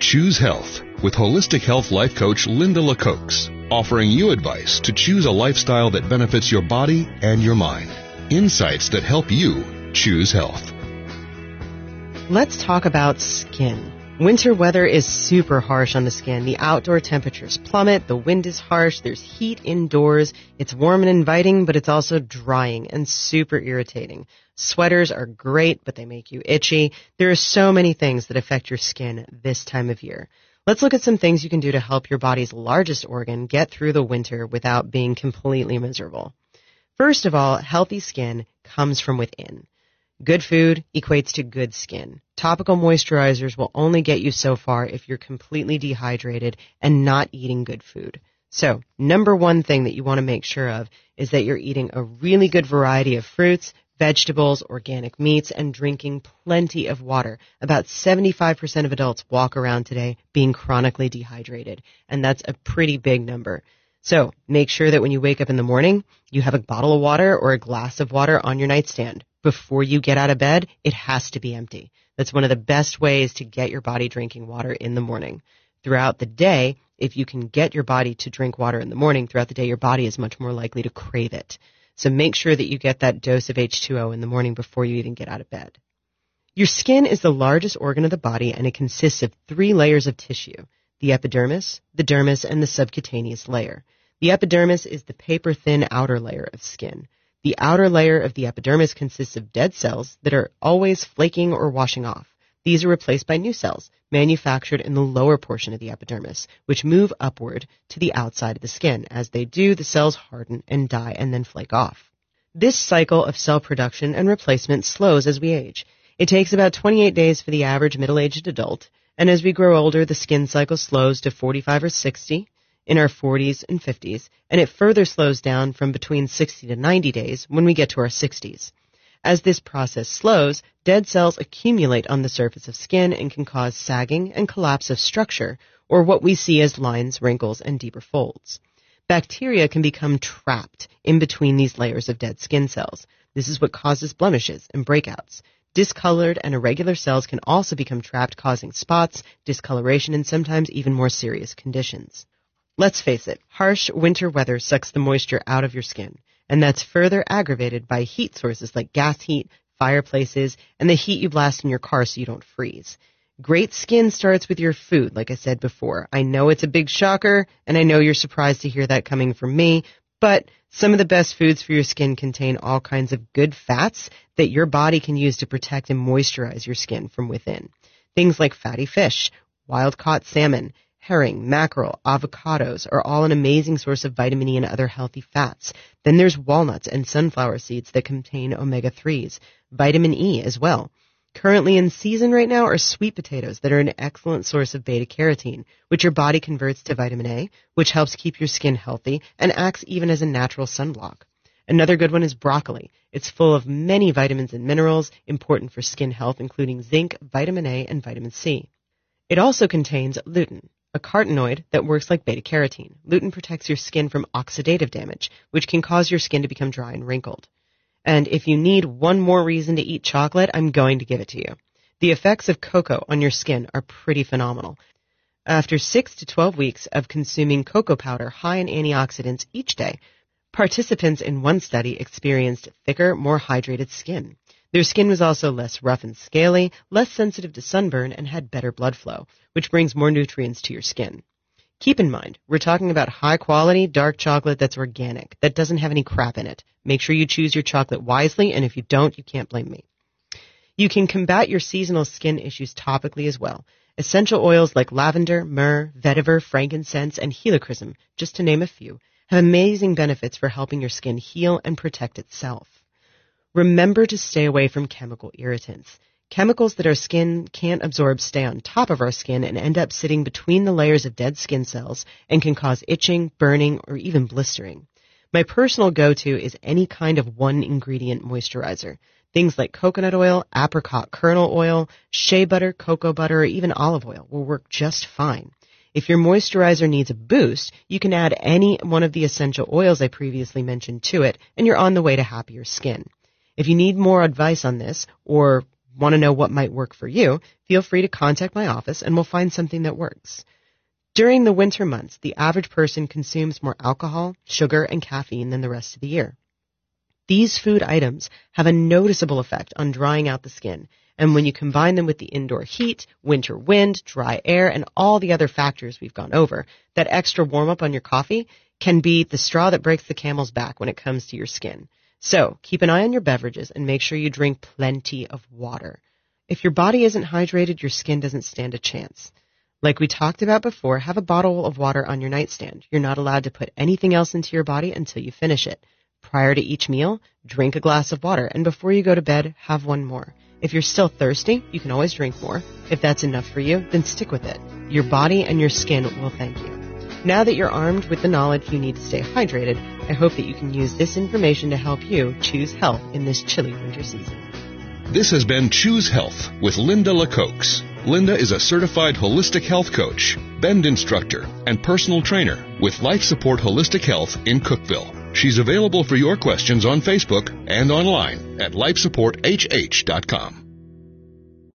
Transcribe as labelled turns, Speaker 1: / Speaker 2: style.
Speaker 1: Choose Health with Holistic Health Life Coach Linda LaCoax, offering you advice to choose a lifestyle that benefits your body and your mind. Insights that help you choose health.
Speaker 2: Let's talk about skin. Winter weather is super harsh on the skin. The outdoor temperatures plummet, the wind is harsh, there's heat indoors, it's warm and inviting, but it's also drying and super irritating. Sweaters are great, but they make you itchy. There are so many things that affect your skin this time of year. Let's look at some things you can do to help your body's largest organ get through the winter without being completely miserable. First of all, healthy skin comes from within. Good food equates to good skin. Topical moisturizers will only get you so far if you're completely dehydrated and not eating good food. So, number one thing that you want to make sure of is that you're eating a really good variety of fruits, vegetables, organic meats, and drinking plenty of water. About 75% of adults walk around today being chronically dehydrated, and that's a pretty big number. So make sure that when you wake up in the morning, you have a bottle of water or a glass of water on your nightstand. Before you get out of bed, it has to be empty. That's one of the best ways to get your body drinking water in the morning. Throughout the day, if you can get your body to drink water in the morning, throughout the day, your body is much more likely to crave it. So make sure that you get that dose of H2O in the morning before you even get out of bed. Your skin is the largest organ of the body, and it consists of 3 layers of tissue: the epidermis, the dermis, and the subcutaneous layer. The epidermis is the paper-thin outer layer of skin. The outer layer of the epidermis consists of dead cells that are always flaking or washing off. These are replaced by new cells, manufactured in the lower portion of the epidermis, which move upward to the outside of the skin. As they do, the cells harden and die and then flake off. This cycle of cell production and replacement slows as we age. It takes about 28 days for the average middle-aged adult, and as we grow older, the skin cycle slows to 45 or 60 in our 40s and 50s, and it further slows down from between 60 to 90 days when we get to our 60s. As this process slows, dead cells accumulate on the surface of skin and can cause sagging and collapse of structure, or what we see as lines, wrinkles, and deeper folds. Bacteria can become trapped in between these layers of dead skin cells. This is what causes blemishes and breakouts. Discolored and irregular cells can also become trapped, causing spots, discoloration, and sometimes even more serious conditions. Let's face it, harsh winter weather sucks the moisture out of your skin, and that's further aggravated by heat sources like gas heat, fireplaces, and the heat you blast in your car so you don't freeze. Great skin starts with your food, like I said before. I know it's a big shocker, and I know you're surprised to hear that coming from me, but some of the best foods for your skin contain all kinds of good fats that your body can use to protect and moisturize your skin from within. Things like fatty fish, wild-caught salmon, herring, mackerel, avocados are all an amazing source of vitamin E and other healthy fats. Then there's walnuts and sunflower seeds that contain omega-3s, vitamin E as well. Currently in season right now are sweet potatoes that are an excellent source of beta-carotene, which your body converts to vitamin A, which helps keep your skin healthy and acts even as a natural sunblock. Another good one is broccoli. It's full of many vitamins and minerals important for skin health, including zinc, vitamin A, and vitamin C. It also contains lutein, a carotenoid that works like beta-carotene. Lutein protects your skin from oxidative damage, which can cause your skin to become dry and wrinkled. And if you need one more reason to eat chocolate, I'm going to give it to you. The effects of cocoa on your skin are pretty phenomenal. After 6 to 12 weeks of consuming cocoa powder high in antioxidants each day, participants in one study experienced thicker, more hydrated skin. Their skin was also less rough and scaly, less sensitive to sunburn, and had better blood flow, which brings more nutrients to your skin. Keep in mind, we're talking about high-quality, dark chocolate that's organic, that doesn't have any crap in it. Make sure you choose your chocolate wisely, and if you don't, you can't blame me. You can combat your seasonal skin issues topically as well. Essential oils like lavender, myrrh, vetiver, frankincense, and helichrysum, just to name a few, have amazing benefits for helping your skin heal and protect itself. Remember to stay away from chemical irritants. Chemicals that our skin can't absorb stay on top of our skin and end up sitting between the layers of dead skin cells and can cause itching, burning, or even blistering. My personal go-to is any kind of one-ingredient moisturizer. Things like coconut oil, apricot kernel oil, shea butter, cocoa butter, or even olive oil will work just fine. If your moisturizer needs a boost, you can add any one of the essential oils I previously mentioned to it, and you're on the way to happier skin. If you need more advice on this, or Want to know what might work for you? Feel free to contact my office and we'll find something that works. During the winter months, the average person consumes more alcohol, sugar, and caffeine than the rest of the year. These food items have a noticeable effect on drying out the skin, and when you combine them with the indoor heat, winter wind, dry air, and all the other factors we've gone over, that extra warm-up on your coffee can be the straw that breaks the camel's back when it comes to your skin. So keep an eye on your beverages and make sure you drink plenty of water. If your body isn't hydrated, your skin doesn't stand a chance. Like we talked about before, have a bottle of water on your nightstand. You're not allowed to put anything else into your body until you finish it. Prior to each meal, drink a glass of water, and before you go to bed, have one more. If you're still thirsty, you can always drink more. If that's enough for you, then stick with it. Your body and your skin will thank you. Now that you're armed with the knowledge you need to stay hydrated, I hope that you can use this information to help you choose health in this chilly winter season.
Speaker 1: This has been Choose Health with Linda LaCoax. Linda is a certified holistic health coach, bend instructor, and personal trainer with Life Support Holistic Health in Cookeville. She's available for your questions on Facebook and online at lifesupporthh.com.